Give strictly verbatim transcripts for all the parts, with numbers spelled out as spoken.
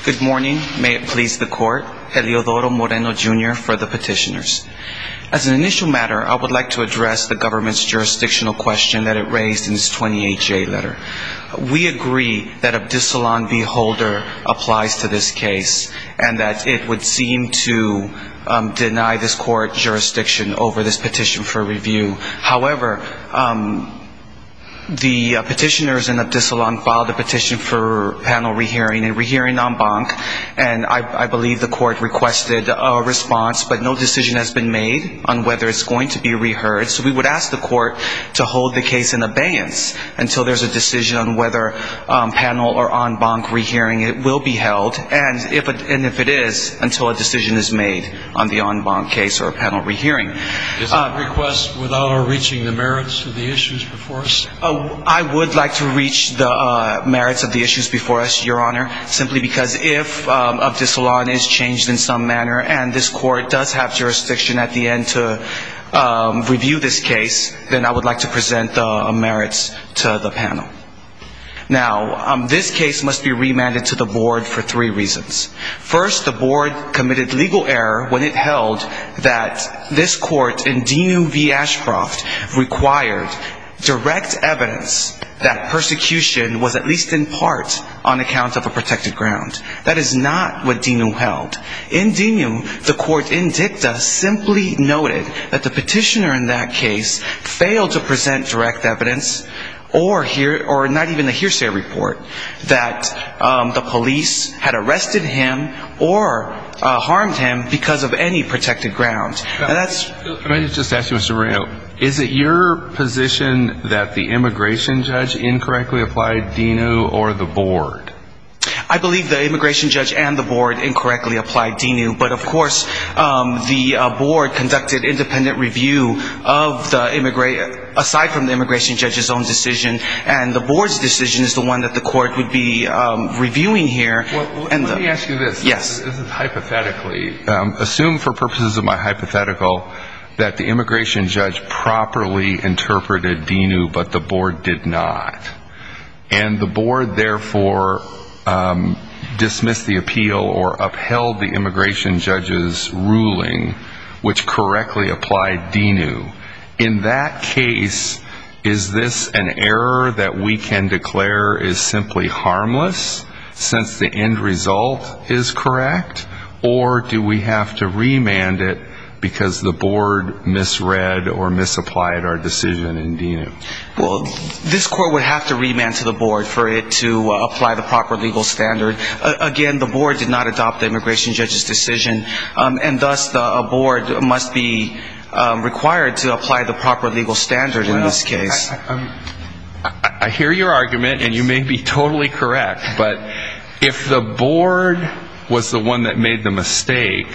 Good morning. May it please the Court. Eliodoro Moreno, Junior for the petitioners. As an initial matter, I would like to address the government's jurisdictional question that it raised in its twenty-eight J letter. We agree that Abdisalan v. Holder applies to this case and that it would seem to um, deny this court jurisdiction over this petition for review. However, um, the uh, petitioners in Abdisalan filed a petition for panel rehearing and rehearing en banc, and I, I believe the court requested a response, but no decision has been made on whether it's going to be reheard. So we would ask the court to hold the case in abeyance until there's a decision on whether um, panel or en banc rehearing it will be held, and if it, and if it is, until a decision is made on the en banc case or a panel rehearing. Is that a request without our reaching the merits of the issues before us? Uh, I would like to reach the uh, merits of the issues before us, Your Honor, simply because if um, Abdisalan is changed in some manner and this court does have jurisdiction at the end to um, review this case, then I would like to present the uh, merits to the panel. Now, um, this case must be remanded to the board for three reasons. First, the board committed legal error when it held that this court in Dinu v. Ashcroft required direct evidence that persecution was at least in part on account of a protected ground. That is not what Dinu held. In Dinu, the court in dicta simply noted that the petitioner in that case failed to present direct evidence or hear, or not even a hearsay report that um, the police had arrested him or uh, harmed him because of any protected ground. And that's. Let me just ask you, Mister Moreno, is it your position that the immigration judge incorrectly applied Dinu or the board? I believe the immigration judge and the board incorrectly applied Dinu, but of course um, the uh, board conducted independent review of the immigra- aside from the immigration judge's own decision, and the board's decision is the one that the court would be um, reviewing here. Well, and let the, me ask you this. Yes. This is hypothetically. Um, assume for purposes of my hypothetical that the immigration judge properly interpreted Dinu, but the board did not. And the board, therefore, um, dismissed the appeal or upheld the immigration judge's ruling, which correctly applied Dinu. In that case, is this an error that we can declare is simply harmless, since the end result is correct? Or do we have to remand it because the board misread or misapplied our decision in Dinu? Well, this court would have to remand to the board for it to uh, apply the proper legal standard. Uh, again, the board did not adopt the immigration judge's decision, um, and thus the uh, board must be um, required to apply the proper legal standard well, in this case. I, I, I hear your argument, and you may be totally correct, but if the board was the one that made the mistake,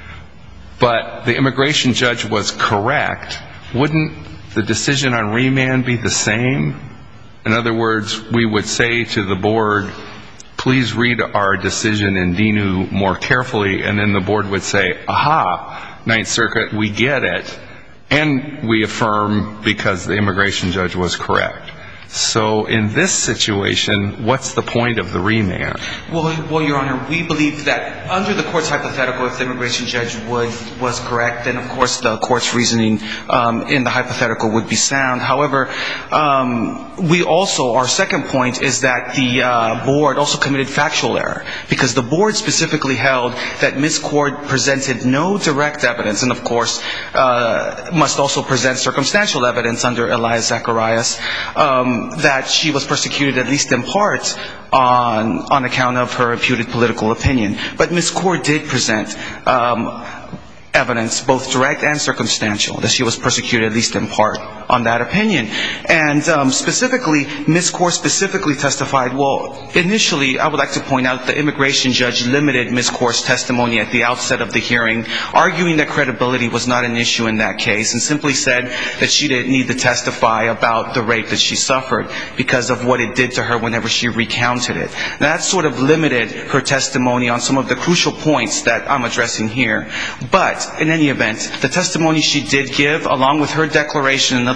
but the immigration judge was correct, wouldn't the decision on remand be the same? In other words, we would say to the board, please read our decision in Dinu more carefully, and then the board would say, aha, Ninth Circuit, we get it, and we affirm because the immigration judge was correct. So in this situation, what's the point of the remand? Well, well, Your Honor, we believe that under the court's hypothetical, if the immigration judge would, was correct, then of course the court's reasoning um, in the hypothetical would be sound. However, um, we also, our second point is that the uh, board also committed factual error, because the board specifically held that Miz Cord presented no direct evidence, and of course uh, must also present circumstantial evidence under Elias Zacharias, um, that she was persecuted at least in part on on account of her imputed political opinion. But Miz Cord did present um, evidence, both direct and circumstantial, that she was persecuted at least in part on that opinion. And um, specifically, Miz Cord specifically testified, well, initially, I would like to point out the immigration judge limited Miz Cord's testimony at the outset of the hearing, arguing that credibility was not an issue in that case, and simply said that she didn't need to testify about the rape that she suffered because of what it did to her whenever she recounted it. Now, that sort of limited her testimony on some of the crucial points that I'm addressing here. But in any event, the testimony she did give, along with her declaration and other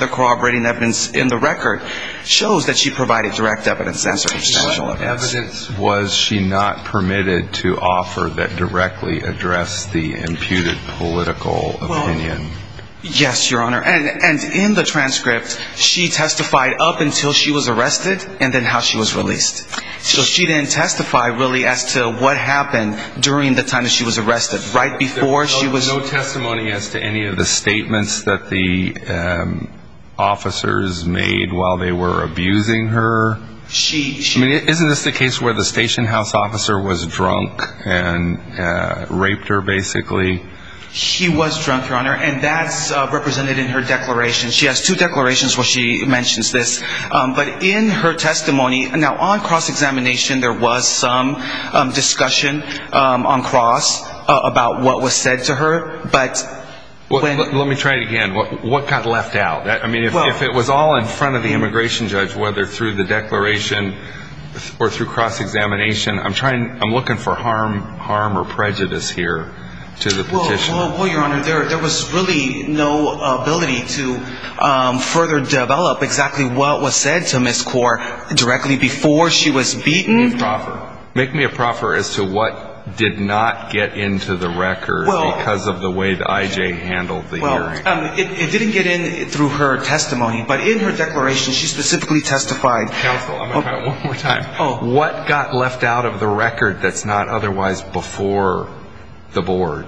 other corroborating evidence in the record shows that she provided direct evidence and circumstantial evidence. What evidence was she not permitted to offer that directly addressed the imputed political opinion? Well, yes, Your Honor. And, and in the transcript, she testified up until she was arrested and then how she was released. So she didn't testify really as to what happened during the time that she was arrested, right before no, she was... No testimony as to any of the statements that the um, officers made while they were abusing her? She, she... I mean, isn't this the case where the station house officer was drunk and uh, raped her, basically? He was drunk, Your Honor, and that's uh, represented in her declaration. She has two declarations where she mentions this. Um, but in her testimony, now on cross-examination, there was some um, discussion um, on cross uh, about what was said to her, but... Well, when, let, let me try it again. What, what got left out? That, I mean, if, well, if it was all in front of the immigration judge, whether through the declaration or through cross-examination, I'm trying, I'm looking for harm, harm or prejudice here to the petition. Well, well, well, Your Honor, there, there was really no ability to um, further develop exactly what was said to Miz Kaur directly before she was beaten. Make me a proffer. Make me a proffer as to what did not get into the record well, because of the way the I J handled the well, hearing. Um, it, it didn't get in through her testimony, but in her declaration, she specifically testified. Counsel, I'm going to try it one more time. Oh. What got left out of the record that's not otherwise before the board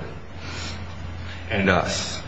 and us?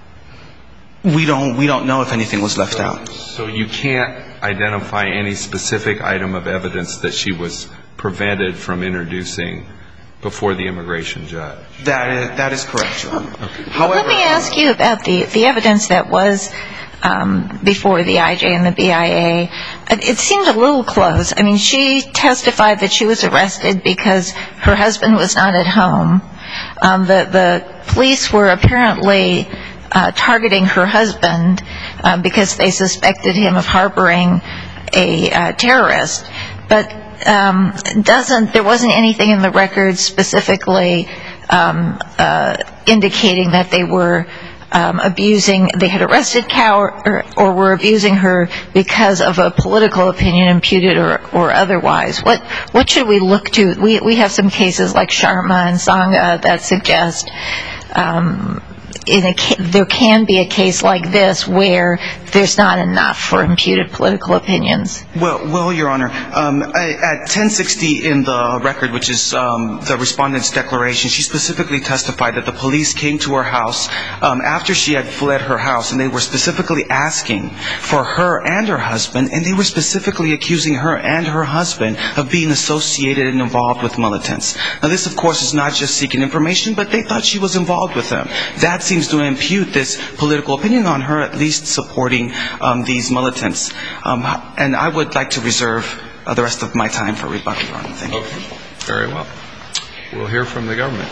We don't we don't know if anything was left so, out. So you can't identify any specific item of evidence that she was prevented from introducing before the immigration judge? That is, that is correct, Your Honor. Okay. However, let me ask you about the, the evidence that was um, before the I J and the B I A. It seemed a little close. I mean, she testified that she was arrested because her husband was not at home. Um, the, the police were apparently uh, targeting her husband uh, because they suspected him of harboring a uh, terrorist. But um, doesn't there wasn't anything in the record specifically um, uh, indicating that they were um, abusing, they had arrested Kaur or, or were abusing her because of a political opinion, imputed or, or otherwise. What what should we look to? We we have some cases like Sharma and Sangha that suggest um, in a there can be a case like this where there's not enough for imputed political opinions. Well, well, Your Honor, um, at ten sixty in the record, which is um, the respondent's declaration, she specifically testified that the police came to her house um, after she had fled her house, and they were specifically asking for her and her husband, and they were specifically accusing her and her husband of being associated and involved with militants. Now, this, of course, is not just seeking information, but they thought she was involved with them. That seems to impute this political opinion on her, at least supporting um, these militants. Um, and I would like to reserve uh, the rest of my time for rebuttal, Your Honor. Thank you. Okay. Very well. We'll hear from the government.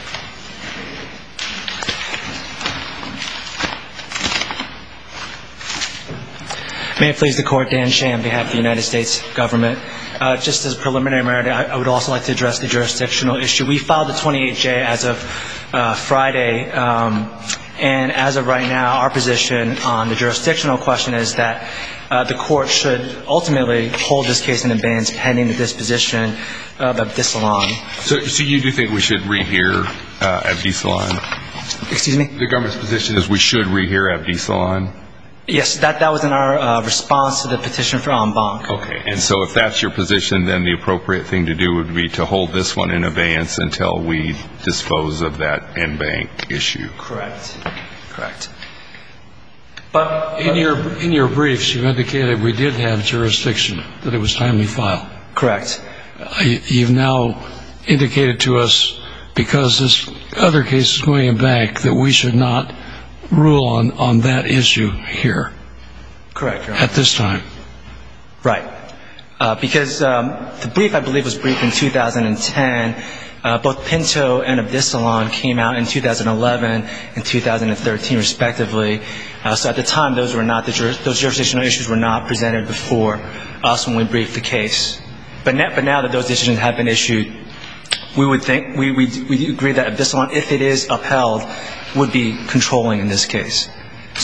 May it please the Court, Dan Shea on behalf of the United States government. Uh, just as a preliminary matter, I, I would also like to address the jurisdictional issue. We filed the twenty-eight J as of uh, Friday, um, and as of right now, our position on the jurisdictional question is that uh, the Court should ultimately hold this case in abeyance pending the disposition of Abdisalan. So, so you do think we should rehear uh, Abdisalan? Excuse me? The government's position is we should rehear Abdisalan? Yes, that, that was in our uh, response to the petition for en banc. Okay, and so if that's your position, then the appropriate thing to do would be to hold this one in abeyance until we dispose of that en banc issue. Correct. Correct. But in your in your briefs, you indicated we did have jurisdiction, that it was timely filed. Correct. Uh, you've now indicated to us, because this other case is going back, that we should not rule on, on that issue here. Correct, Your Honor. At this time. Right. Uh, because um, the brief, I believe, was briefed in two thousand ten. Uh, both Pinto and Abdisalan came out in two thousand eleven and two thousand thirteen, respectively. Uh, so at the time, those were not the juris, those jurisdictional issues were not presented before us when we briefed the case. But, net, but now that those decisions have been issued, we would think we we we agree that Abdisalan, if it is upheld, would be controlling in this case.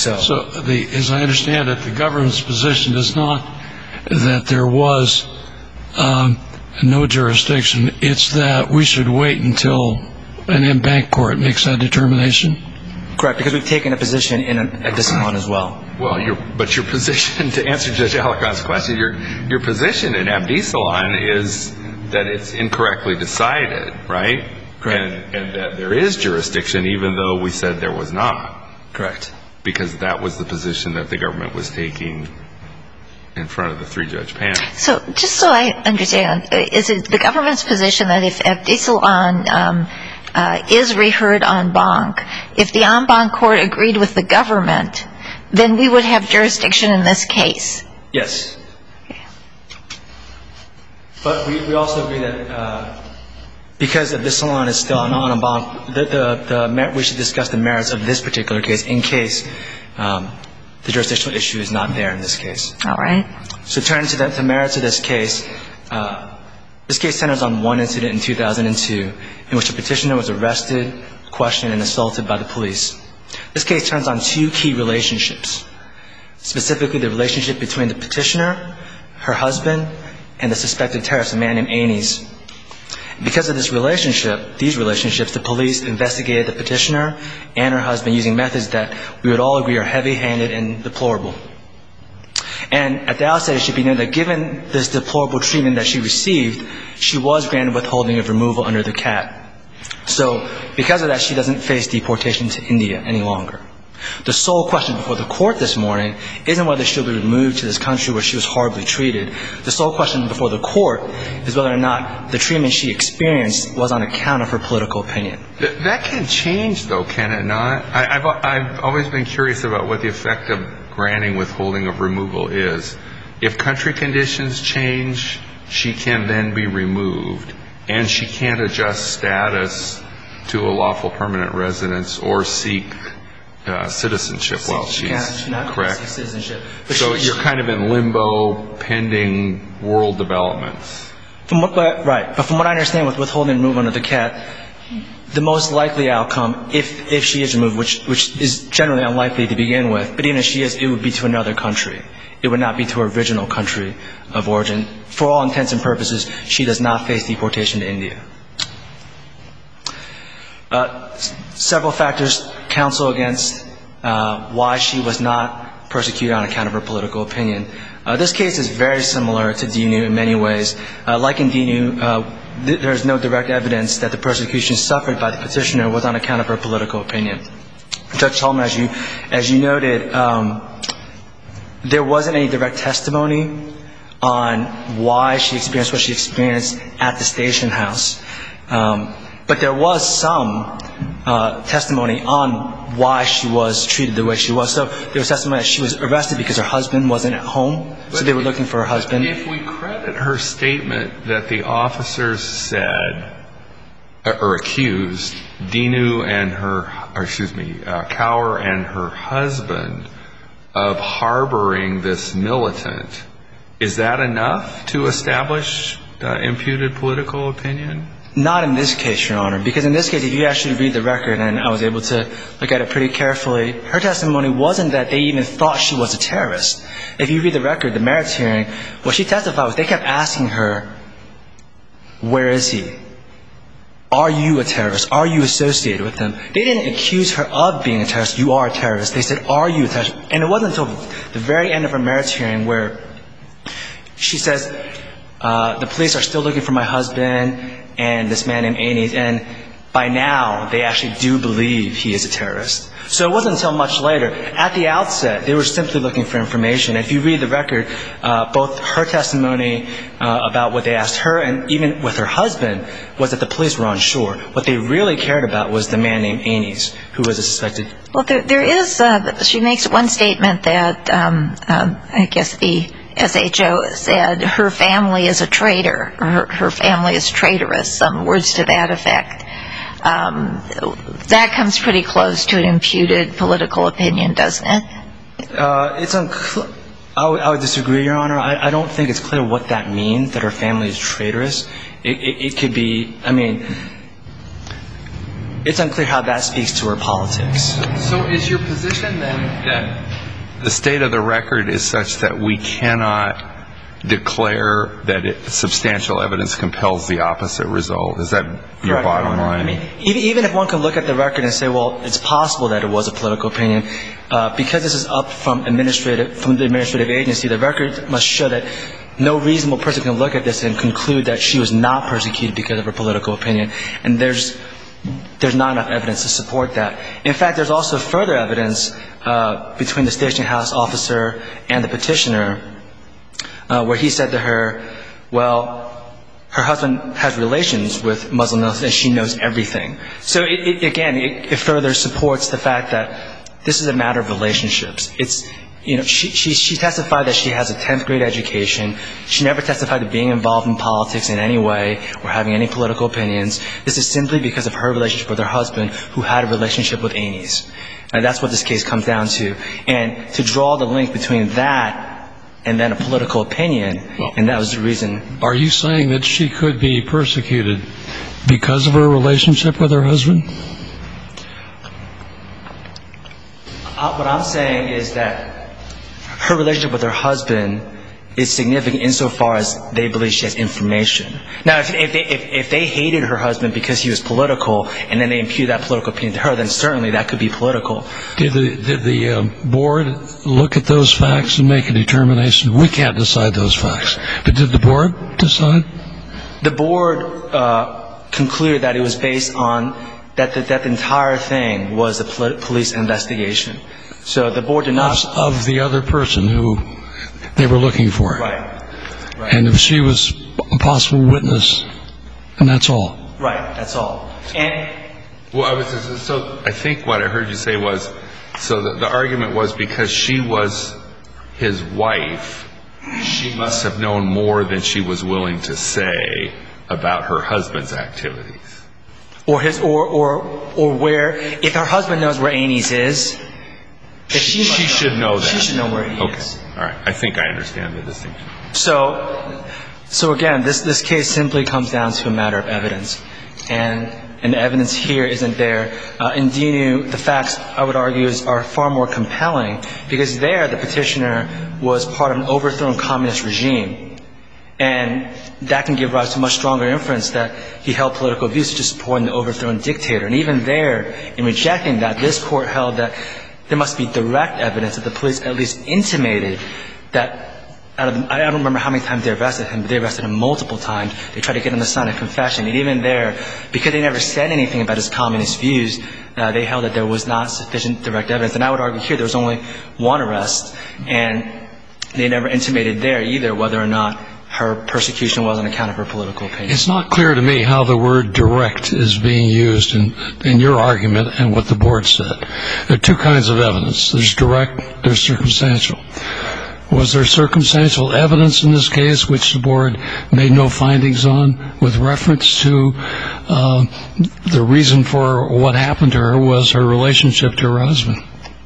So, so the, as I understand it, the government's position is not that there was um, no jurisdiction. It's that we should wait until an en banc court makes that determination. correct, because we've taken a position in Abdissalon as well. Well, your, but your position, to answer Judge Alicon's question, your your position in Abdissalon is that it's incorrectly decided, right? Correct. And, and that there is jurisdiction, even though we said there was not. Correct. Because that was the position that the government was taking in front of the three-judge panel. So just so I understand, is it the government's position that if Abdissalon um, uh, is reheard en banc, if the en banc court agreed with the government, then we would have jurisdiction in this case? Yes. But we, we also agree that uh, because Abdissalon is still on en banc, the, the, the mer- we should discuss the merits of this particular case in case um, the jurisdictional issue is not there in this case. All right. So turning to the, the merits of this case, uh, this case centers on one incident in two thousand two in which a petitioner was arrested, questioned, and assaulted by the police. This case turns on two key relationships, specifically the relationship between the petitioner, her husband, and the suspected terrorist, a man named Anis. Because of this relationship, these relationships, the police investigated the petitioner and her husband using methods that we would all agree are heavy-handed and deplorable. And at the outset, it should be noted that given this deplorable treatment that she received, she was granted withholding of removal under the C A T. So because of that, she doesn't face deportation to India any longer. The sole question before the court this morning isn't whether she'll be removed to this country where she was horribly treated. The sole question before the court is whether or not the treatment she experienced was on account of her political opinion. Th- that can change, though, can it not? I, I've, I've always been curious about what the effect of granting withholding of removal is. If country conditions change, she can then be removed, and she can't adjust status to a lawful permanent residence or seek Uh, citizenship while she she's not correct. Citizenship. But so she, you're kind of in limbo pending world developments. From what, but, right, but from what I understand with withholding removal under the C A T, the most likely outcome, if if she is removed, which which is generally unlikely to begin with, but even if she is, it would be to another country. It would not be to her original country of origin. For all intents and purposes, she does not face deportation to India. Uh, several factors counsel against uh, why she was not persecuted on account of her political opinion. Uh, this case is very similar to Dinu in many ways. Uh, like in Dinu, uh, th- there is no direct evidence that the persecution suffered by the petitioner was on account of her political opinion. Judge Tolman, as you, as you noted, um, there wasn't any direct testimony on why she experienced what she experienced at the station house. Um, But there was some uh, testimony on why she was treated the way she was. So there was testimony that she was arrested because her husband wasn't at home, so they were looking for her husband. If we credit her statement that the officers said, or accused, Dinu and her, or excuse me, uh, Kaur and her husband of harboring this militant, is that enough to establish uh, imputed political opinion? Not in this case, Your Honor, because in this case, if you actually read the record, and I was able to look at it pretty carefully, her testimony wasn't that they even thought she was a terrorist. If you read the record, the merits hearing, what she testified was they kept asking her, where is he? Are you a terrorist? Are you associated with him? They didn't accuse her of being a terrorist. You are a terrorist. They said, are you a terrorist? And it wasn't until the very end of her merits hearing where she says, uh, the police are still looking for my husband and this man named Anis, and by now they actually do believe he is a terrorist. So it wasn't until much later. At the outset, they were simply looking for information. If you read the record, uh, both her testimony uh, about what they asked her and even with her husband was that the police were unsure. What they really cared about was the man named Anis, who was a suspected. Well, there, there is, uh, she makes one statement that um, um, I guess the S H O said her family is a traitor, or her, her family is traitorous, some words to that effect. Um, that comes pretty close to an imputed political opinion, doesn't it? Uh, it's unclear. I would, I would disagree, Your Honor. I, I don't think it's clear what that means, that her family is traitorous. It, it, it could be, I mean, it's unclear how that speaks to her politics. So is your position then that the state of the record is such that we cannot declare that it, substantial evidence compels the opposite result? Is that your Correct, bottom Your Honor. line? I mean, even, even if one can look at the record and say, well, it's possible that it was a political opinion, uh, because this is up from administrative, from the administrative agency, the record must show that no reasonable person can look at this and conclude that she was not persecuted because of her political opinion. And there's there's not enough evidence to support that. In fact, there's also further evidence uh, between the station house officer and the petitioner, uh, where he said to her, well, her husband has relations with Muslim Muslims and she knows everything. So it, it, again, it, it further supports the fact that this is a matter of relationships. It's, you know, she, she, she testified that she has a tenth grade education. She never testified to being involved in politics in any way or having any political opinions. This is simply because of her relationship with her husband, who had a relationship with Anis. And that's what this case comes down to. And to draw the link between that and then a political opinion, well, and that was the reason. Are you saying that she could be persecuted because of her relationship with her husband? Uh, what I'm saying is that her relationship with her husband is significant insofar as they believe she has information. Now, if, if, they, if, if they hated her husband because he was political and then they imputed that political opinion to her, then certainly that could be political. Did the, did the uh, board look at those facts and make a determination? We can't decide those facts. But did the board decide? The board uh, concluded that it was based on that the, that the entire thing was a pol- police investigation. So the board did not... Of, of the other person who they were looking for. Right. Right. And if she was a possible witness, and that's all. Right, that's all. And... Well, I was just, so I think what I heard you say was, so the, the argument was because she was his wife, she must have known more than she was willing to say about her husband's activities. Or his, or, or, or where, if her husband knows where Anis is... She, she should know that. She should know where he okay. is. All right. I think I understand the distinction. So, so again, this, this case simply comes down to a matter of evidence. And, and the evidence here isn't there. Uh, in Dinu, the facts, I would argue, is, are far more compelling because there the petitioner was part of an overthrown communist regime. And that can give rise to much stronger inference that he held political views to support an overthrown dictator. And even there, in rejecting that, this court held that there must be direct evidence that the police at least intimated that, out of the, I don't remember how many times they arrested him, but they arrested him multiple times. They tried to get him to sign a confession. And even there, because they never said anything about his communist views, uh, they held that there was not sufficient direct evidence. And I would argue here there was only one arrest, and they never intimated there either whether or not her persecution was on account of her political opinion. It's not clear to me how the word direct is being used in, in your argument and what the board said. There are two kinds of evidence. There's direct, there's circumstantial. Was there circumstantial evidence in this case which the board made no findings on with reference to uh, the reason for what happened to her was her relationship to her husband?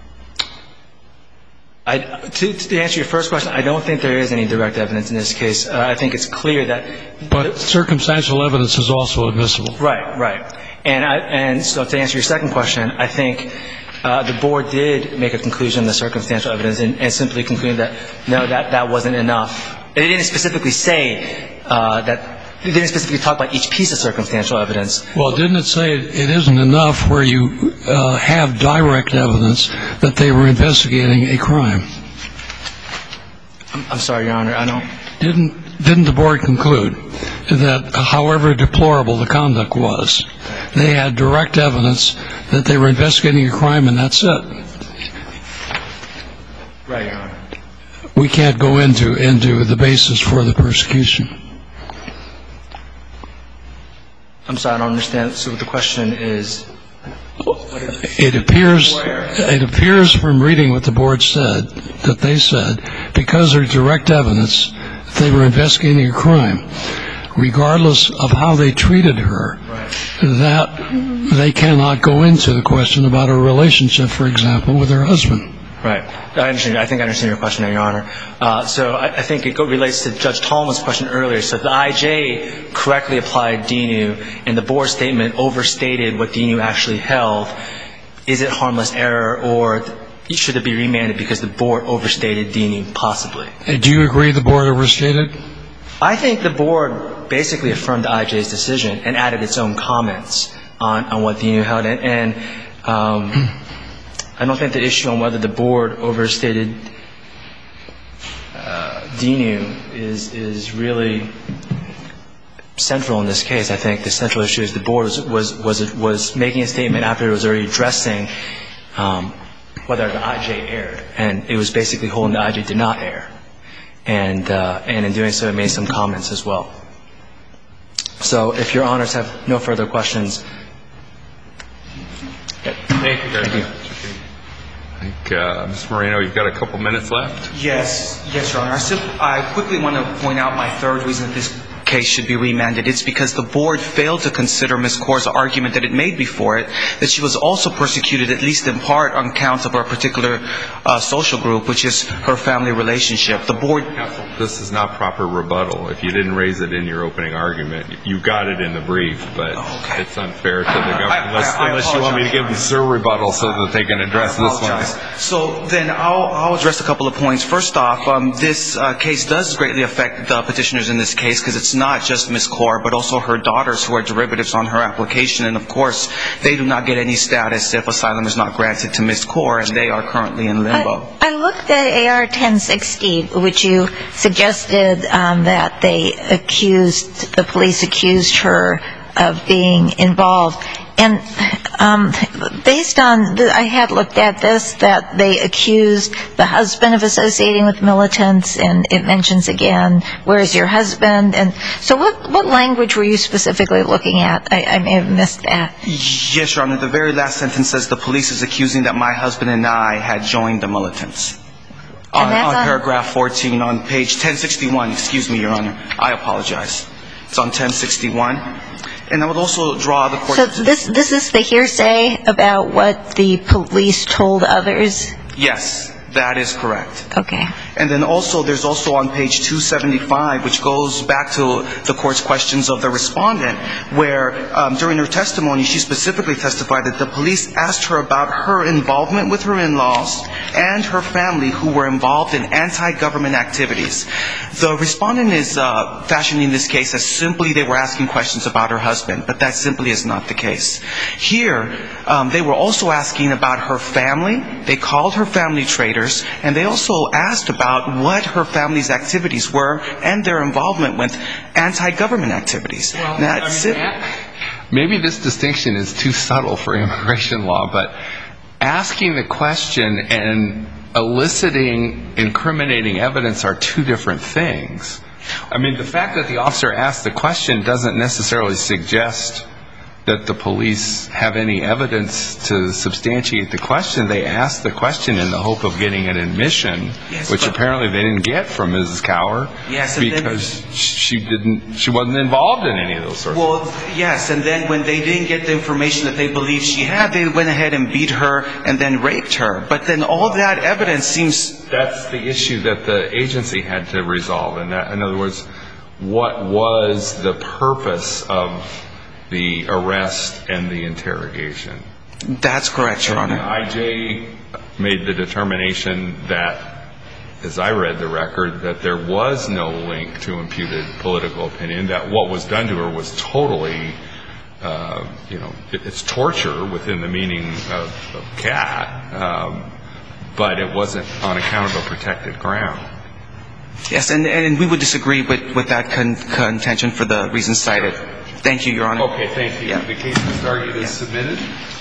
I, to, to answer your first question, I don't think there is any direct evidence in this case. Uh, I think it's clear that... But circumstantial evidence is also admissible. Right, right. And, I, and so to answer your second question, I think uh, the board did make a conclusion on the circumstantial evidence and, and simply concluded that, no, that, that wasn't enough. They didn't specifically say uh, that... They didn't specifically talk about each piece of circumstantial evidence. Well, didn't it say it isn't enough where you uh, have direct evidence that they were investigating a crime? I'm, I'm sorry, Your Honor, I don't... Didn't, didn't the board conclude that however deplorable the conduct was, they had direct evidence that they were investigating a crime and that's it? Right, Your Honor. We can't go into, into the basis for the persecution. I'm sorry, I don't understand. So the question is... It appears, it appears from reading what the board said, that they said, because there's direct evidence that they were investigating a crime, regardless of how they treated her, Right. that they cannot go into the question about her relationship, for example, with her husband. Right. I understand. I think I understand your question, Your Honor. Uh, so I, I think it relates to Judge Tallman's question earlier. So the I J correctly applied D N U, and the board statement overstated what D N U actually held. Is it harmless error, or should it be remanded because the board overstated D N U? Possibly. Do you agree the board overstated? I think the board basically affirmed the I J's decision and added its own comments on, on what D N U held. And um, I don't think the issue on whether the board overstated uh, D N U is is really central in this case. I think the central issue is the board was was was, was making a statement after it was already addressing um, whether the I J erred, and it was basically holding the I J did not err, and uh, and in doing so, it made some comments as well. So, if Your Honors have no further questions. Thank you very much. I think, uh, Miz Moreno, you've got a couple minutes left. Yes, yes, Your Honor. I, still, I quickly want to point out my third reason that this case should be remanded. It's because the board failed to consider Miz Kaur's argument that it made before it, that she was also persecuted, at least in part, on account of a particular uh, social group, which is her family relationship. The board... Counsel, this is not proper rebuttal. If you didn't raise it in your opening argument, you got it in the brief, but oh, okay. It's unfair to the government, I, I, unless, I unless you want me to give them sir rebuttal so that they can address this one. So then I'll, I'll address a couple of points. First off, um, this uh, case does greatly affect the petitioners in this case, because it's not just Miz Kaur, but also her daughters who are derivatives on her application. And of course, they do not get any status if asylum is not granted to Miz Kaur, and they are currently in limbo. I, I looked at A R ten sixty, which you suggested um, that they accused, the police accused her of being involved. And um, based on, the, I had looked at this, that they accused the husband of associating with militants, and it mentions again, where's your husband? And so what, what language were you specifically looking at? I, I may have missed that. Yes, Your Honor. The very last sentence says the police is accusing that my husband and I had joined the militants. On, on, on paragraph fourteen, on page ten sixty-one, excuse me, Your Honor. I apologize. It's on ten sixty-one. And I would also draw the court... So this this is the hearsay about what the police told others? Yes, that is correct. Okay. And then also, there's also on page two seventy-five, which goes back to the court's questions of the respondent, where um, during her testimony, she specifically testified that the police asked her about her involvement with her in-laws and her family who were involved in anti-government activities. The respondent is uh, fashioning this case as simply they were asking questions about her husband, but that simply is not the case. Here, um, they were also asking about her family. They called her family traitors, and they also asked about what her family's activities were and their involvement with anti-government activities. Well, That's I mean, it. Maybe this distinction is too subtle for immigration law, but asking the question and eliciting incriminating evidence are two different things. I mean, the fact that the officer asked the question doesn't necessarily suggest that the police have any evidence to substantiate the question. They asked the question in the hope of getting an admission, yes, which apparently they didn't get from Missus Kaur, yes, because then, she didn't, she wasn't involved in any of those sorts well, of things. Yes, and then when they didn't get the information that they believed she had, they went ahead and beat her and then raped her. But then all that evidence seems... That's the issue that the agency had to resolve. In, that, in other words, what was the purpose of the arrest and the interrogation? That's correct, Your Honor. The I J made the determination that, as I read the record, that there was no link to imputed political opinion, that what was done to her was totally, uh, you know, it's torture within the meaning of, of cat, um, but it wasn't on account of a protected ground. Yes, and, and we would disagree with, with that con- contention for the reasons cited. Thank you, Your Honor. Okay, thank you. Yeah. The case is argued as submitted.